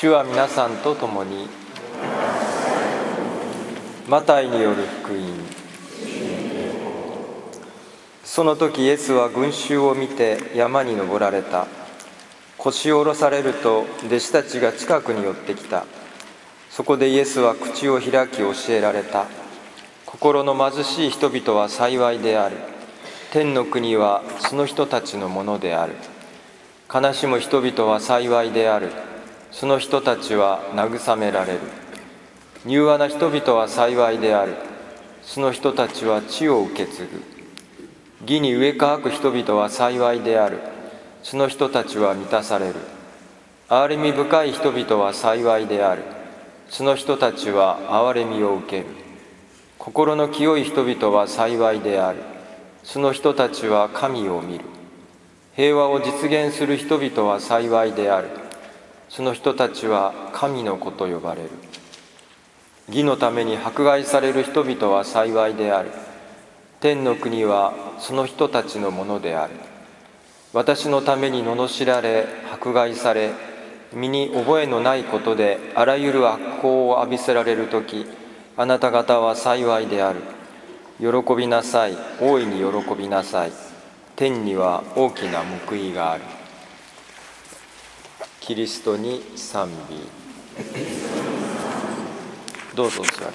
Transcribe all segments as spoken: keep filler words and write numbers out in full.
主は皆さんと共に。マタイによる福音。その時イエスは群衆を見て山に登られた。腰を下ろされると弟子たちが近くに寄ってきた。そこでイエスは口を開き教えられた。心の貧しい人々は幸いである。天の国はその人たちのものである。悲しむ人々は幸いである。その人たちは慰められる。柔和な人々は幸いである。その人たちは地を受け継ぐ。義に植え乾く人々は幸いである。その人たちは満たされる。憐れみ深い人々は幸いである。その人たちは憐れみを受ける。心の清い人々は幸いである。その人たちは神を見る。平和を実現する人々は幸いである。その人たちは神の子と呼ばれる。義のために迫害される人々は幸いである。天の国はその人たちのものである。私のために罵られ、迫害され、身に覚えのないことであらゆる悪行を浴びせられるとき、あなた方は幸いである。喜びなさい、大いに喜びなさい。天には大きな報いがある。キリストに賛美。どうぞお座りください。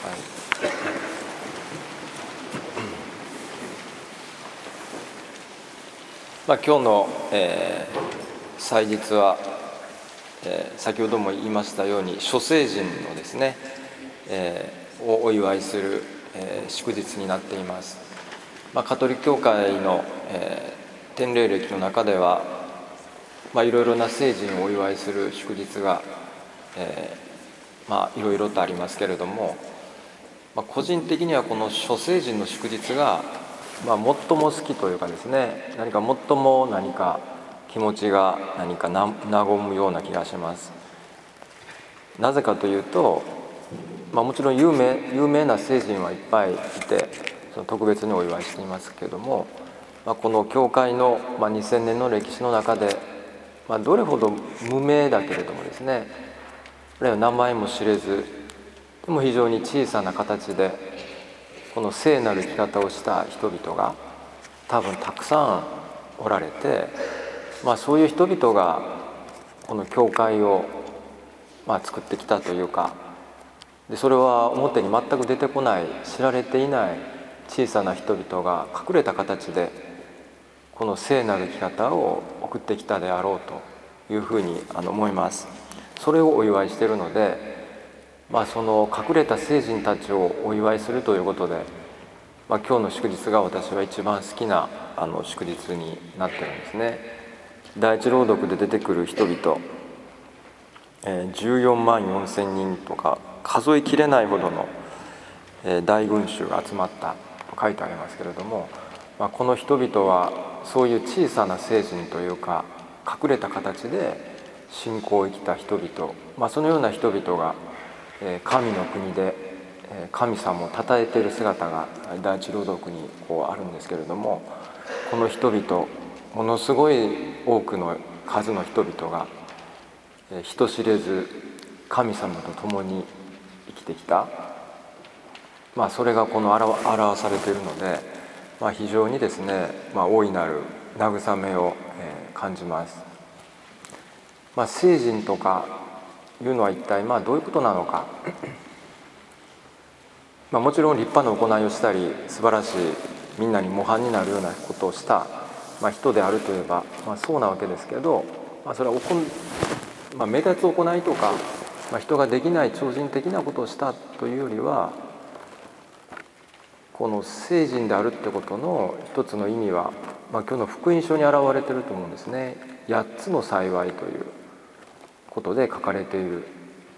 まあ、今日の、えー、祭日は、えー、先ほども言いましたように諸聖人のですね、えー、をお祝いする、えー、祝日になっています。まあ、カトリック教会の、えー、典礼歴の中では、まあ、いろいろな聖人をお祝いする祝日が、えー、まあいろいろとありますけれども、まあ、個人的にはこの諸聖人の祝日が、まあ、最も好きというかですね、何か最も何か気持ちが何かな和むような気がします。なぜかというと、まあ、もちろん有名、有名な聖人はいっぱいいて、その特別にお祝いしていますけれども、まあ、この教会の、まあ、にせんねんの歴史の中で、まあ、どれほど無名だけれどもですね、あるいは名前も知れず、でも非常に小さな形でこの聖なる生き方をした人々が多分たくさんおられて、まあ、そういう人々がこの教会をまあ作ってきたというか、でそれは表に全く出てこない、知られていない小さな人々が隠れた形でこの聖なる生き方を送ってきたであろうというふうに思います。それをお祝いしているので、まあ、その隠れた聖人たちをお祝いするということで、まあ、今日の祝日が私は一番好きなあの祝日になってるんですね。第一朗読で出てくる人々、えー、じゅうよんまんよんせんにんとか数えきれないほどの、えー、大群衆が集まったと書いてありますけれども、まあ、この人々はそういう小さな聖人というか隠れた形で信仰を生きた人々、まあ、そのような人々が神の国で神様を称えている姿が第一朗読にこうあるんですけれども、この人々、ものすごい多くの数の人々が人知れず神様と共に生きてきた、まあ、それがこの表されているので、まあ、非常にですね、まあ、大いなる慰めを、えー、感じます。まあ、聖人とかいうのは一体まあどういうことなのかまあもちろん立派な行いをしたり素晴らしいみんなに模範になるようなことをした、まあ、人であるといえば、まあ、そうなわけですけど、まあ、それはおこん、まあ、目立つ行いとか、まあ、人ができない超人的なことをしたというよりは、この聖人であるってことの一つの意味は、まあ、今日の福音書に表れていると思うんですね。やっつの幸いということで書かれている。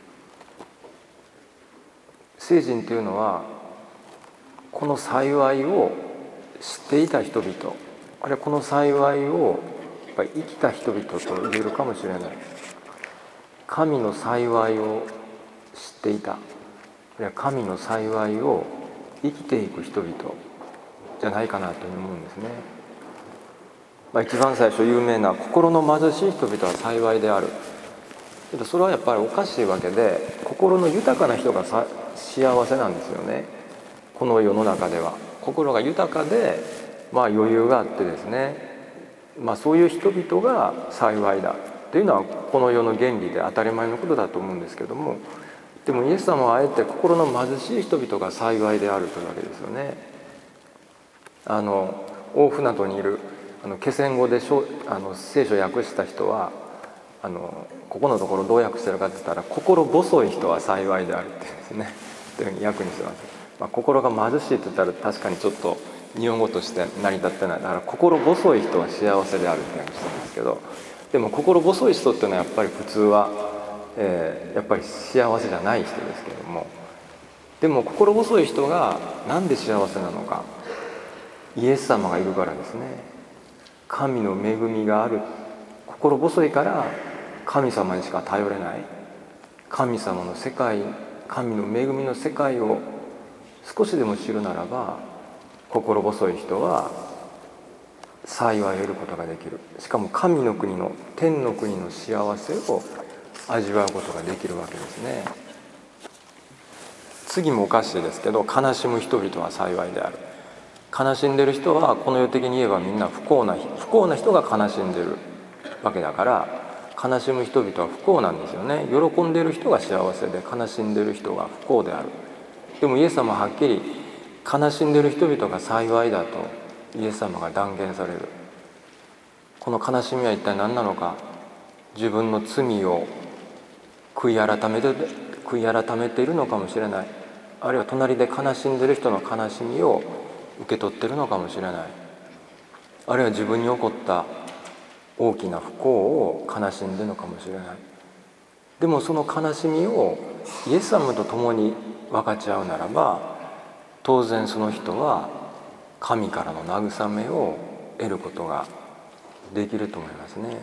聖人というのはこの幸いを知っていた人々、あるいはこの幸いをやっぱり生きた人々と言えるかもしれない。神の幸いを知っていた、あるいは神の幸いを生きていく人々じゃないかなと思うんですね。まあ、一番最初有名な心の貧しい人々は幸いである。 けどそれはやっぱりおかしいわけで、心の豊かな人がさ幸せなんですよね。この世の中では心が豊かで、まあ、余裕があってですね、まあ、そういう人々が幸いだっていうのはこの世の原理で当たり前のことだと思うんですけども、でもイエス様はあえて心の貧しい人々が幸いであるというわけですよね。あの大船渡にいるあの気仙語であの聖書を訳した人はあのここのところどう訳してるかって言ったら、心細い人は幸いであるっていうんですねというふうに訳にしてます。まあ、心が貧しいって言ったら確かにちょっと日本語として成り立ってない。だから心細い人は幸せであるって訳してるんですけど、でも心細い人っていうのはやっぱり普通は、えー、やっぱり幸せじゃない人ですけども、でも心細い人がなんで幸せなのか、イエス様がいるからですね。神の恵みがある。心細いから神様にしか頼れない。神様の世界、神の恵みの世界を少しでも知るならば、心細い人は幸いを得ることができる。しかも神の国の天の国の幸せを味わうことができるわけですね。次もおかしいですけど、悲しむ人々は幸いである。悲しんでる人はこの世的に言えばみんな不幸な不幸な人が悲しんでるわけだから、悲しむ人々は不幸なんですよね。喜んでる人が幸せで、悲しんでる人が不幸である。でもイエス様ははっきり悲しんでる人々が幸いだとイエス様が断言される。この悲しみは一体何なのか。自分の罪を悔い改めて悔い改めているのかもしれない。あるいは隣で悲しんでる人の悲しみを受け取ってるのかもしれない。あるいは自分に起こった大きな不幸を悲しんでるのかもしれない。でもその悲しみをイエス様と共に分かち合うならば、当然その人は神からの慰めを得ることができると思いますね。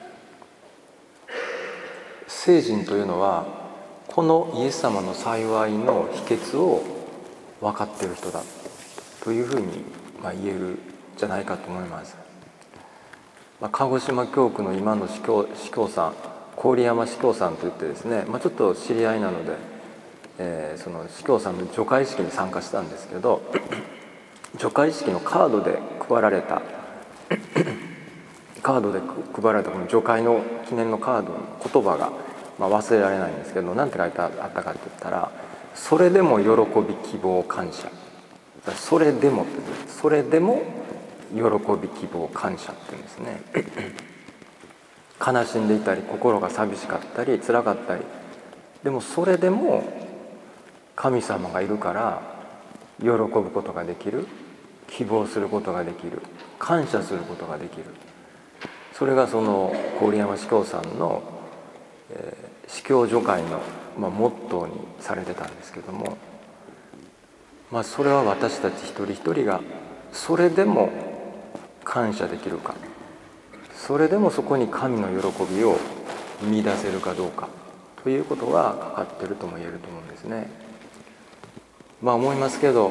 聖人というのはこのイエス様の幸いの秘訣を分かっている人だというふうにまあ言えるんじゃないかと思います。まあ、鹿児島教区の今の司教、司教さん、郡山司教さんといってですね、まあ、ちょっと知り合いなので、えー、その司教さんの除会式に参加したんですけど、除会式のカードで配られたカードで配られたこの除会の記念のカードの言葉が、まあ、忘れられないんですけど、何て書いてあったかって言ったら、それでも喜び希望感謝、それでもってそれでも喜び希望感謝って言うんですね。悲しんでいたり心が寂しかったり辛かったり、でもそれでも神様がいるから喜ぶことができる、希望することができる、感謝することができる。それがその郡山司教さんの、えー、司教除会の、まあ、モットーにされてたんですけども、まあ、それは私たち一人一人がそれでも感謝できるか、それでもそこに神の喜びを見出せるかどうかということがかかっているとも言えると思うんですね。まあ思いますけど、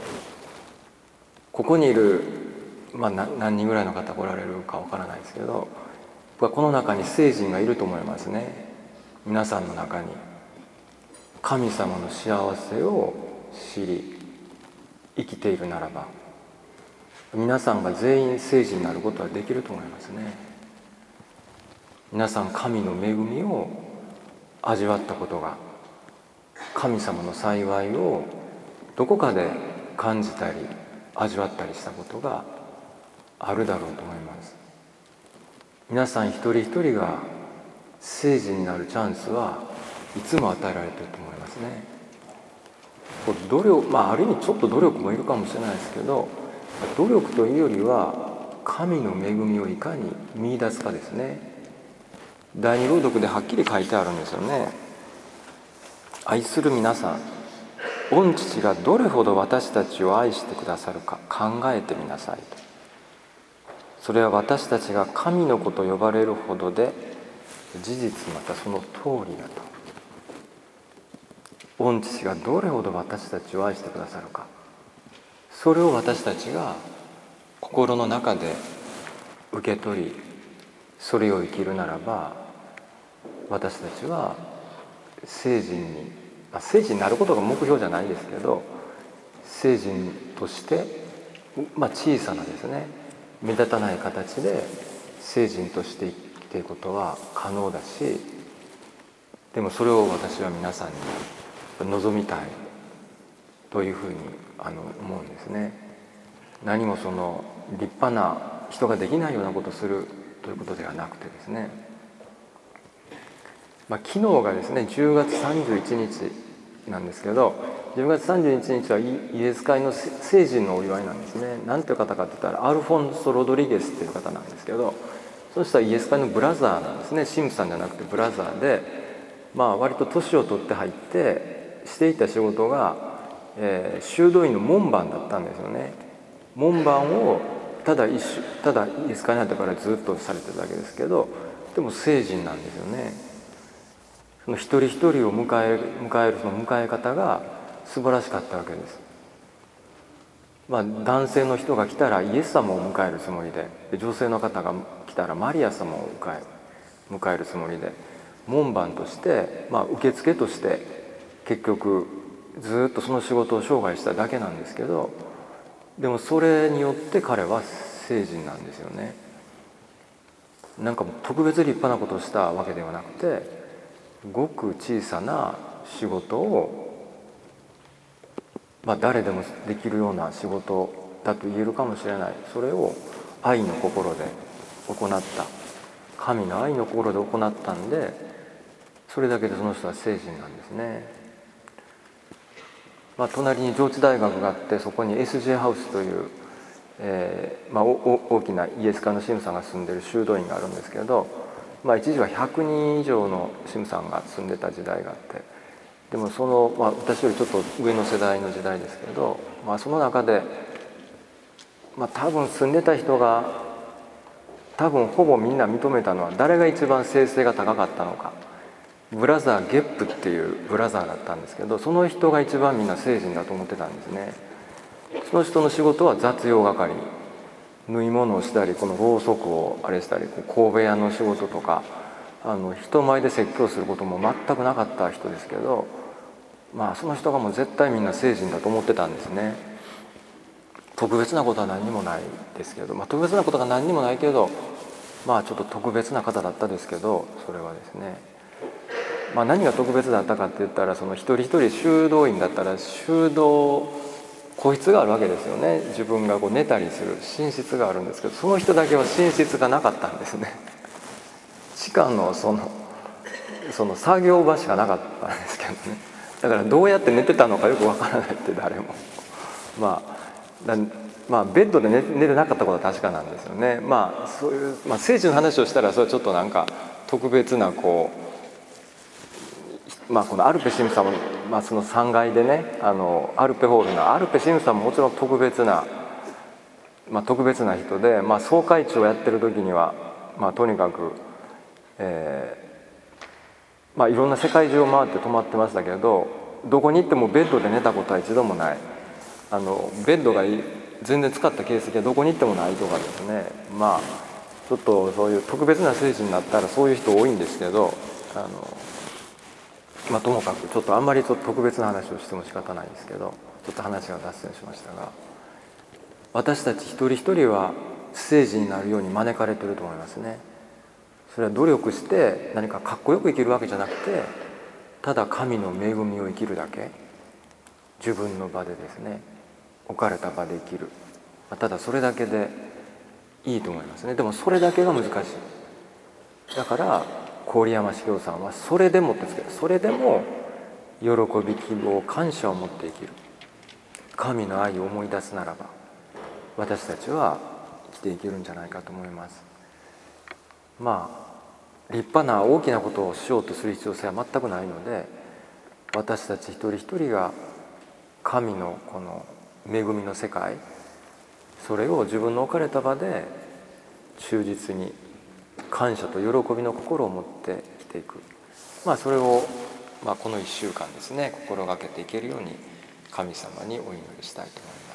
ここにいる、まあ、何人ぐらいの方来られるかわからないですけど、僕はこの中に聖人がいると思いますね。皆さんの中に神様の幸せを知り生きているならば、皆さんが全員聖人になることはできると思いますね。皆さん神の恵みを味わったことが、神様の幸いをどこかで感じたり味わったりしたことがあるだろうと思います。皆さん一人一人が聖人になるチャンスはいつも与えられていると思いますね。努力、まあある意味ちょっと努力もいるかもしれないですけど、努力というよりは神の恵みをいかに見出すかですね。第二朗読ではっきり書いてあるんですよね。愛する皆さん、御父がどれほど私たちを愛してくださるか考えてみなさいと。それは私たちが神の子と呼ばれるほどで、事実またその通りだと。御父がどれほど私たちを愛してくださるか、それを私たちが心の中で受け取り、それを生きるならば、 私たちは聖人に、まあ、聖人になることが目標じゃないですけど、聖人として、まあ、小さなですね、目立たない形で聖人として生きていくことは可能だし、でもそれを私は皆さんに望みたいというふうにあの思うんですね。何もその立派な人ができないようなことをするということではなくてですね、まあ、昨日がですねじゅうがつさんじゅういちにちなんですけど、じゅうがつさんじゅういちにちはイエス会の聖人のお祝いなんですね。何ていう方かって言ったらアルフォンソ・ロドリゲスっていう方なんですけど、その人はイエス会のブラザーなんですね。神父さんじゃなくてブラザーで、まあ割と年を取って入ってしていた仕事が、えー、修道院の門番だったんですよね。門番をただ一種ただイエス会になってからずっとされてるだけですけど、でも聖人なんですよね。その一人一人を迎える迎えるその迎え方が素晴らしかったわけです。まあ、男性の人が来たらイエス様を迎えるつもりで、女性の方が来たらマリア様を迎え迎えるつもりで、門番として、まあ、受付として結局ずっとその仕事を生涯しただけなんですけど、でもそれによって彼は聖人なんですよね。なんか特別立派なことをしたわけではなくて、ごく小さな仕事を、まあ、誰でもできるような仕事だと言えるかもしれない。それを愛の心で行った、神の愛の心で行ったんで、それだけでその人は聖人なんですね。まあ、隣に上智大学があって、そこに エスジェー ハウスという、えーまあ、大きなイエス会の神父さんが住んでる修道院があるんですけど、まあ、一時はひゃくにん以上の神父さんが住んでた時代があって、でもその、まあ、私よりちょっと上の世代の時代ですけど、まあ、その中で、まあ、多分住んでた人が多分ほぼみんな認めたのは、誰が一番聖性が高かったのか、ブラザー・ゲップっていうブラザーだったんですけど、その人が一番みんな聖人だと思ってたんですね。その人の仕事は雑用係、縫い物をしたり、このろうそくをあれしたり、神戸屋の仕事とか、あの人前で説教することも全くなかった人ですけど、まあその人がもう絶対みんな聖人だと思ってたんですね。特別なことは何にもないですけど、まあ、特別なことが何にもないけど、まあちょっと特別な方だったですけど、それはですね、まあ、何が特別だったかって言ったら、その一人一人修道院だったら修道個室があるわけですよね。自分がこう寝たりする寝室があるんですけど、その人だけは寝室がなかったんですね。地下のそのその作業場しかなかったんですけどね。だからどうやって寝てたのかよくわからないって誰も。まあだまあベッドで 寝, 寝てなかったことは確かなんですよね。まあそういう、まあ、聖地の話をしたらそれはちょっとなんか特別なこう、まあこのアルペ神父さんも、まあ、そのさんがいでね、あのアルペホールのアルペ神父さんももちろん特別な、まあ、特別な人で、まあ、総会長をやってる時には、まあ、とにかく、えーまあ、いろんな世界中を回って泊まってましたけど、どこに行ってもベッドで寝たことは一度もない。あのベッドが全然使った形跡はどこに行ってもないとかですね、まあちょっとそういう特別な聖地になったらそういう人多いんですけど、あのまあともかくちょっとあんまりちょっと特別な話をしても仕方ないですけど、ちょっと話が脱線しましたが、私たち一人一人は聖地になるように招かれていると思いますね。それは努力して何かかっこよく生きるわけじゃなくて、ただ神の恵みを生きるだけ、自分の場でですね、置かれた場で生きる、ただそれだけでいいと思いますね。でもそれだけが難しい。だから郡山茂雄さんはそれでもってつける、それでも喜び、希望、感謝を持って生きる、神の愛を思い出すならば私たちは生きていけるんじゃないかと思います。まあ立派な大きなことをしようとする必要性は全くないので、私たち一人一人が神のこの恵みの世界、それを自分の置かれた場で忠実に感謝と喜びの心を持って生きていく、まあそれを、まあ、このいっしゅうかんですね心がけていけるように神様にお祈りしたいと思います。